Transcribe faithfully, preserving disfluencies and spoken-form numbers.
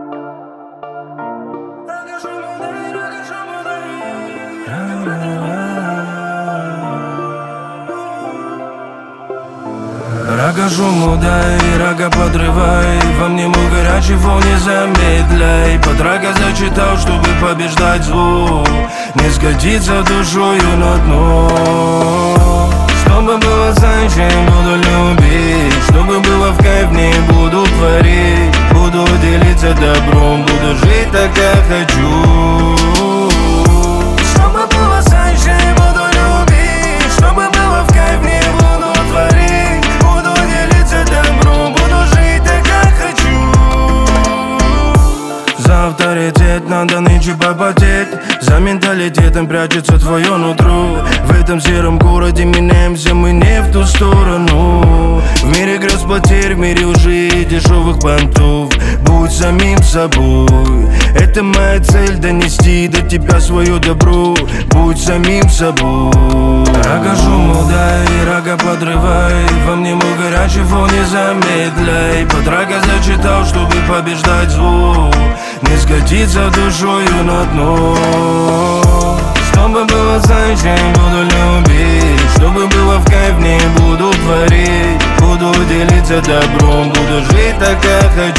Рога шуму дай, рога подрывай, во мне мой горячий фон, не замедляй. Под рога зачитал, чтобы побеждать звук, не скатиться душою на дно. Чтобы было зачем, буду любить, чтобы было в кайф, не буду творить. Буду делиться добром, буду жить так, как хочу. Чтобы было зачем, буду любить, чтобы было в кайф, не буду творить. Буду делиться добром, буду жить так, как хочу. За авторитет надо нынче попотеть, за менталитетом прячется твое нутро. В этом сером городе меняемся мы не в ту сторону. В мире грез потерь, в мире лжи и дешевых понтов. Будь самим собой, это моя цель, донести до тебя свое добро. Будь самим собой. Рога шуму дай, рога подрывай, во мне мой горячий фон, не замедляй. Под рога зачитал, чтобы побеждать звук, не скатиться душою на дно. Чтобы было зачем, буду любить, чтобы было в кайф, не буду творить. Буду делиться добром, буду жить так, как хочу.